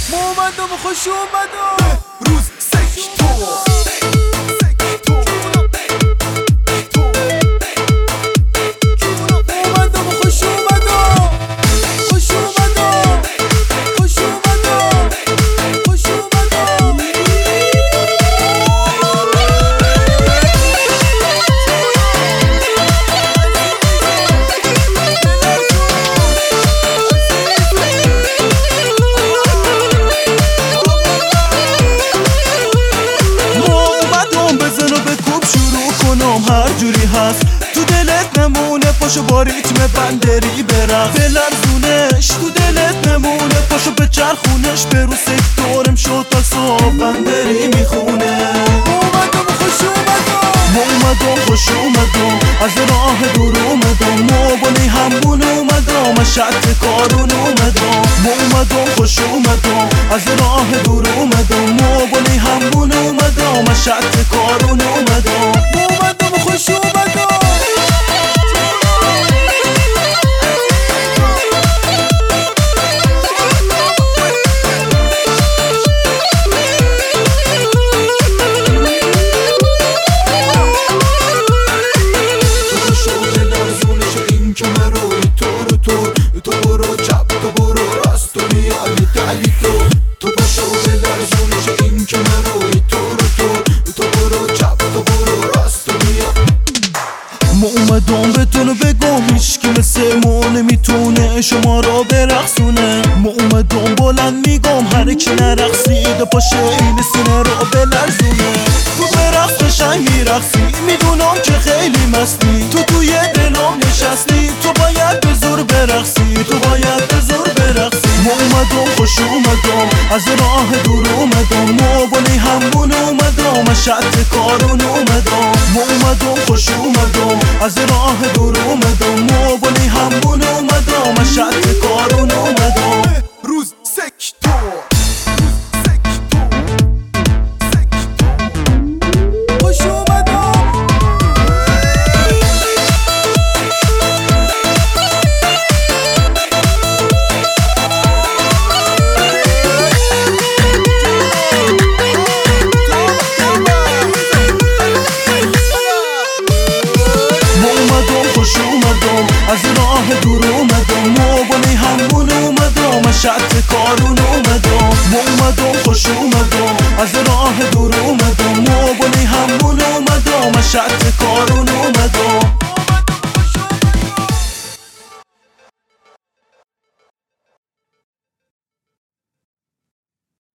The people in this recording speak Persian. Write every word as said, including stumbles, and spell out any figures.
ما اومدم و خوش اومدم روز سکتور هر جوری هست تو دلت نمونه، پاشو با ریتم بندری برقص بلرزونش، تو دلت نمونه پاشو به چرخونش، به رو سکتورم شد تا صبح بندری میخونه. ما اومدم و خوش اومدم، ما اومدم خوش اومدم، از راه دور اومدم، ما بانی همون اومدم، از شط کارون اومدم. ما اومدم خوش اومدم، از راه دور اومدم، ما بانی همون اومدم، از شط کارون اومدم. خوش اومدم تو شده لرزونش این که من روی تو رو تو تو برو چپ تو برو راست تو میالی دلی تو تو با شده لرزونش این که من روی تو رو تو تو برو چپ تو برو راست تو میالی. ما اومدم بهتون بگم هیچکی مثل ما نمیتونه شما را برقصونه. ما اومدم بلند میگم هر کی نرقصیده پاشه این سینه را بلرزونه. تو برقص قشنگ میرقصی، میدونم که خیلی مستی، تو توی دلم نشستی، تو باید به زور برقصی، تو باید به زور برقصی. ما اومدم خوش اومدم، از راه دور اومدم، ما بانی همون اومدم، از شط کارون اومدم. ما اومدم خوش اومدم، از راه دور اومدم، ما بانی همون اومدم، از شط کارون اومدم. روز سکتور خوش اومدم. خوش اومدم، از راه دور اومدم، ما بانی همون اومدم، از شط کارون اومدم. ما اومدم خوش اومدم، از راه دور اومدم، ما بانی همون اومدم، از شط کارون